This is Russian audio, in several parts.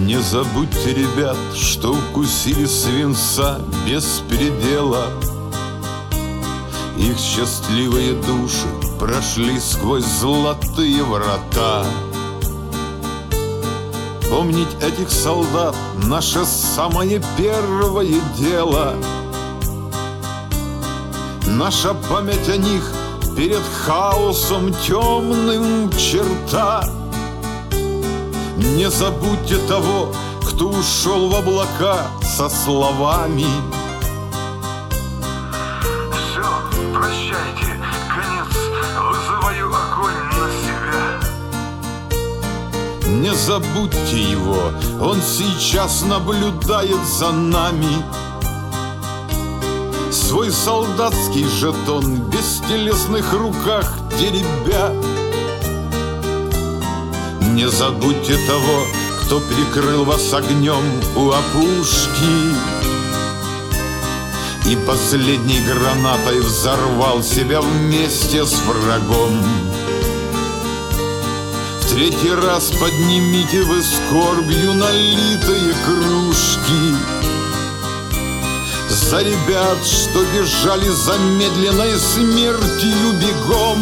Не забудьте, ребят, что укусили свинца без предела. Их счастливые души прошли сквозь золотые врата. Помнить этих солдат — наше самое первое дело. Наша память о них перед хаосом темным черта. Не забудьте того, кто ушел в облака со словами: все, прощайте, конец, вызываю огонь на себя. Не забудьте его, он сейчас наблюдает за нами. Свой солдатский жетон в бестелесных руках теребя. Не забудьте того, кто прикрыл вас огнем у опушки и последней гранатой взорвал себя вместе с врагом. В третий раз поднимите вы скорбью налитые кружки за ребят, что бежали за медленной смертью бегом.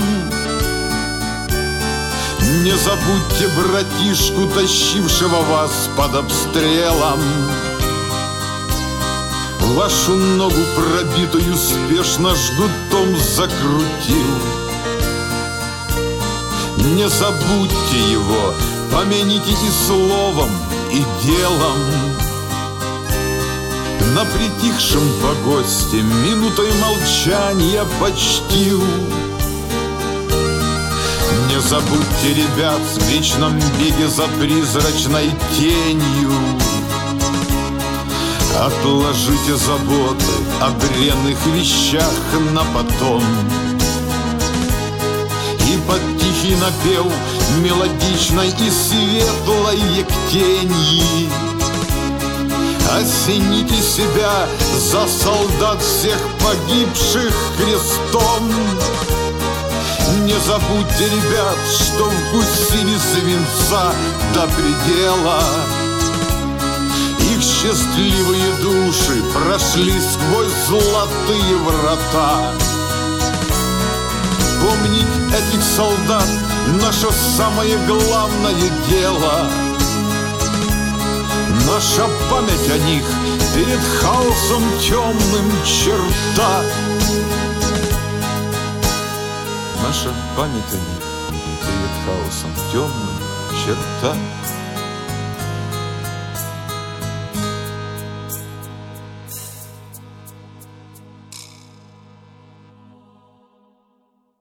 Не забудьте братишку, тащившего вас под обстрелом. Вашу ногу пробитую спешно жгутом закрутил. Не забудьте его, помяните и словом, и делом. На притихшем погосте минутой молчания почтил. Не забудьте, ребят, в вечном беге за призрачной тенью. Отложите заботы о бренных вещах на потом. И под тихий напев мелодичной и светлой ектеньи осените себя за солдат всех погибших крестом. Не забудьте, ребят, что вкусили свинца до предела. Их счастливые души прошли сквозь золотые врата. Помнить этих солдат — наше самое главное дело. Наша память о них перед хаосом темным черта. Наша память о них перед хаосом темным черта.